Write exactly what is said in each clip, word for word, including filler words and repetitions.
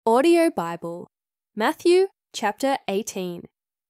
Audio Bible, Matthew chapter eighteen.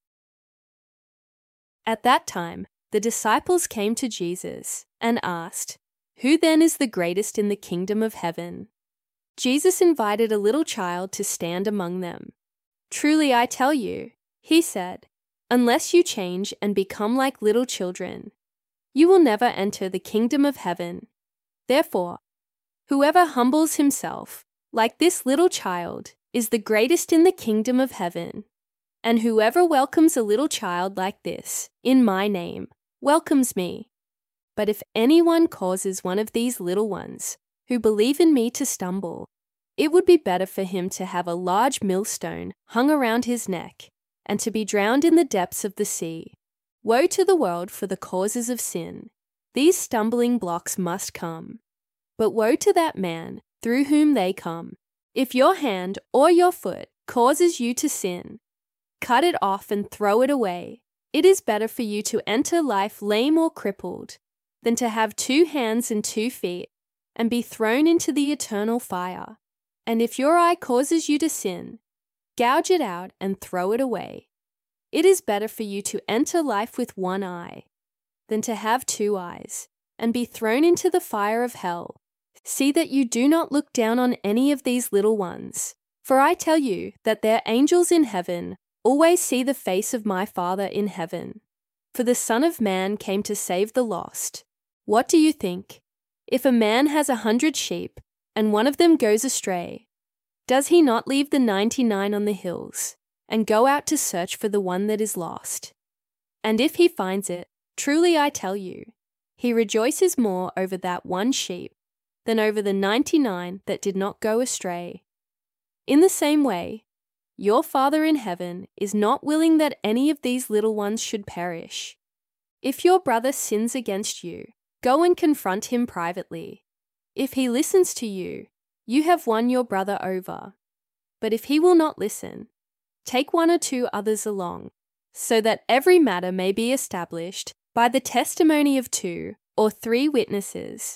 At that time, the disciples came to Jesus and asked, "Who then is the greatest in the kingdom of heaven?" Jesus invited a little child to stand among them. "Truly I tell you," he said, "unless you change and become like little children, you will never enter the kingdom of heaven. Therefore, whoever humbles himself, like this little child, is the greatest in the kingdom of heaven. And whoever welcomes a little child like this, in my name, welcomes me. But if anyone causes one of these little ones, who believe in me, to stumble, it would be better for him to have a large millstone hung around his neck, and to be drowned in the depths of the sea. Woe to the world for the causes of sin. These stumbling blocks must come. But woe to that man through whom they come. If your hand or your foot causes you to sin, cut it off and throw it away. It is better for you to enter life lame or crippled than to have two hands and two feet and be thrown into the eternal fire. And if your eye causes you to sin, gouge it out and throw it away. It is better for you to enter life with one eye than to have two eyes and be thrown into the fire of hell. See that you do not look down on any of these little ones, for I tell you that their angels in heaven always see the face of my Father in heaven. For the Son of Man came to save the lost. What do you think? If a man has a hundred sheep, and one of them goes astray, does he not leave the ninety-nine on the hills, and go out to search for the one that is lost? And if he finds it, truly I tell you, he rejoices more over that one sheep than over the ninety-nine that did not go astray. In the same way, your Father in heaven is not willing that any of these little ones should perish. If your brother sins against you, go and confront him privately. If he listens to you, you have won your brother over. But if he will not listen, take one or two others along, so that every matter may be established by the testimony of two or three witnesses.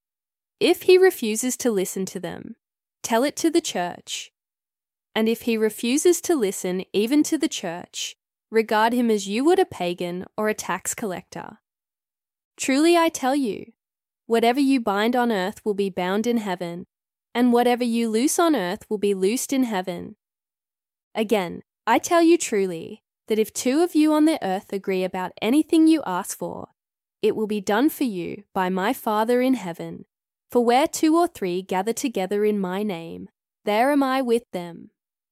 If he refuses to listen to them, tell it to the church. And if he refuses to listen even to the church, regard him as you would a pagan or a tax collector. Truly I tell you, whatever you bind on earth will be bound in heaven, and whatever you loose on earth will be loosed in heaven. Again, I tell you truly, that if two of you on the earth agree about anything you ask for, it will be done for you by my Father in heaven. For where two or three gather together in my name, there am I with them."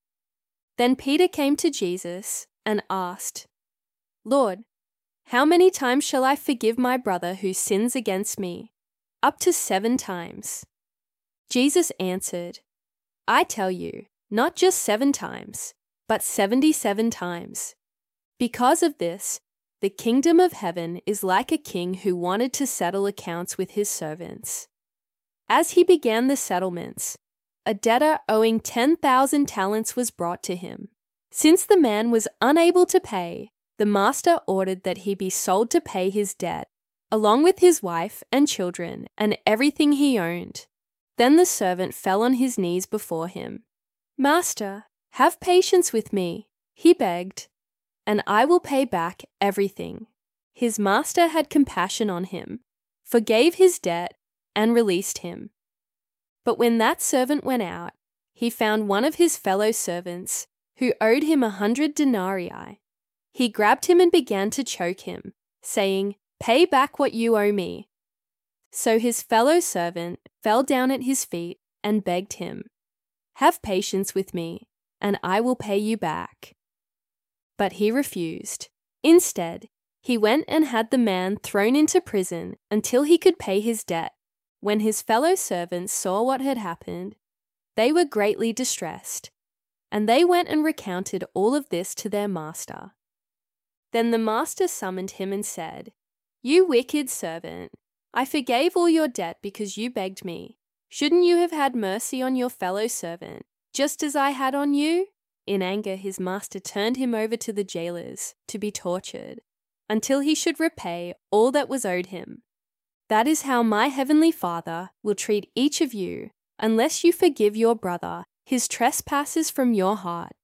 Then Peter came to Jesus and asked, "Lord, how many times shall I forgive my brother who sins against me? Up to seven times." Jesus answered, "I tell you, not just seven times, but seventy-seven times. Because of this, the kingdom of heaven is like a king who wanted to settle accounts with his servants. As he began the settlements, a debtor owing ten thousand talents was brought to him. Since the man was unable to pay, the master ordered that he be sold to pay his debt, along with his wife and children and everything he owned. Then the servant fell on his knees before him. 'Master, have patience with me,' he begged, 'and I will pay back everything.' His master had compassion on him, forgave his debt, and released him. But when that servant went out, he found one of his fellow servants who owed him a hundred denarii. He grabbed him and began to choke him, saying, 'Pay back what you owe me.' So his fellow servant fell down at his feet and begged him, 'Have patience with me, and I will pay you back.' But he refused. Instead, he went and had the man thrown into prison until he could pay his debt. When his fellow servants saw what had happened, they were greatly distressed, and they went and recounted all of this to their master. Then the master summoned him and said, 'You wicked servant, I forgave all your debt because you begged me. Shouldn't you have had mercy on your fellow servant, just as I had on you?' In anger, his master turned him over to the jailers to be tortured, until he should repay all that was owed him. That is how my heavenly Father will treat each of you unless you forgive your brother his trespasses from your heart.